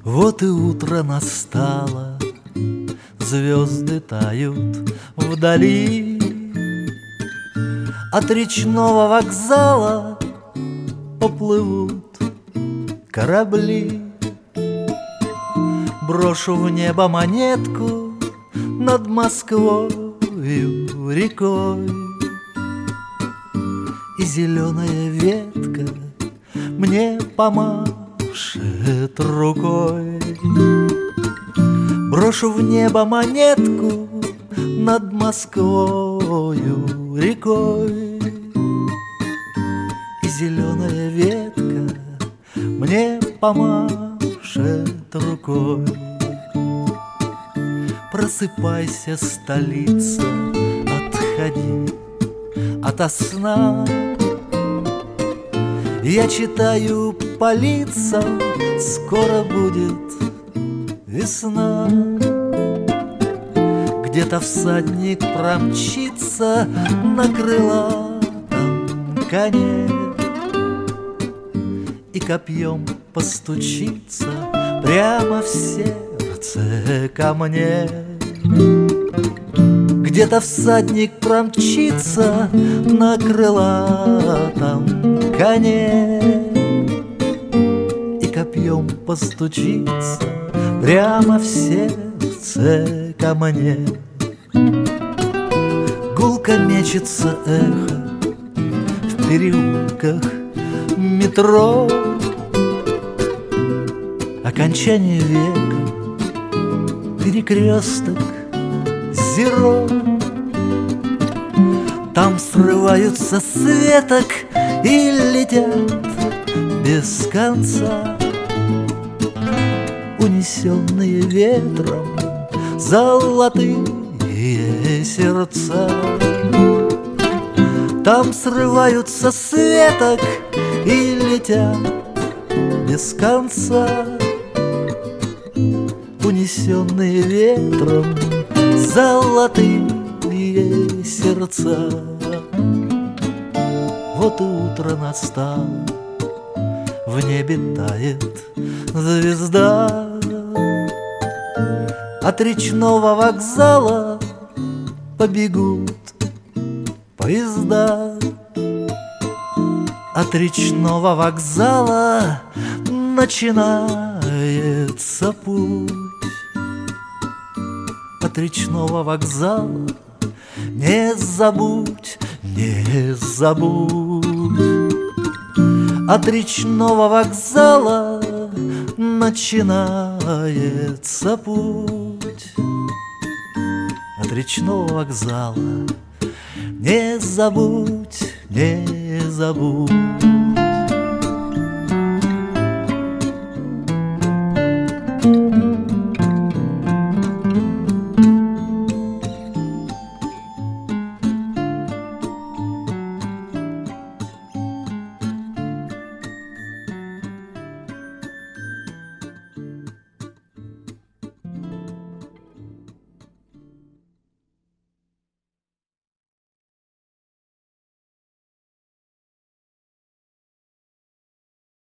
Вот и утро настало, звезды тают вдали. От речного вокзала поплывут корабли. Брошу в небо монетку над Москвою рекой, и зеленая ветка мне помашет рукой. Брошу в небо монетку над Москвою рекой, и зеленая ветка мне помашет рукой. Просыпайся, столица, отходи ото сна. Я читаю по лицам, скоро будет весна. Где-то всадник промчится на крылатом коне и копьем постучится прямо в сердце ко мне. Где-то всадник промчится на крылатом коне и копьем постучится прямо в сердце ко мне. Гулко мечется эхо в переулках метро. Окончание века, перекресток зеро. Там срываются с веток и летят без конца, унесенные ветром золотые сердца. Там срываются с веток и летят без конца, унесенные ветром золотые сердца. Вот и утро настало, в небе тает звезда. От речного вокзала побегут поезда. От речного вокзала начинается путь. От речного вокзала не забудь, не забудь. От речного вокзала начинается путь. От речного вокзала не забудь, не забудь.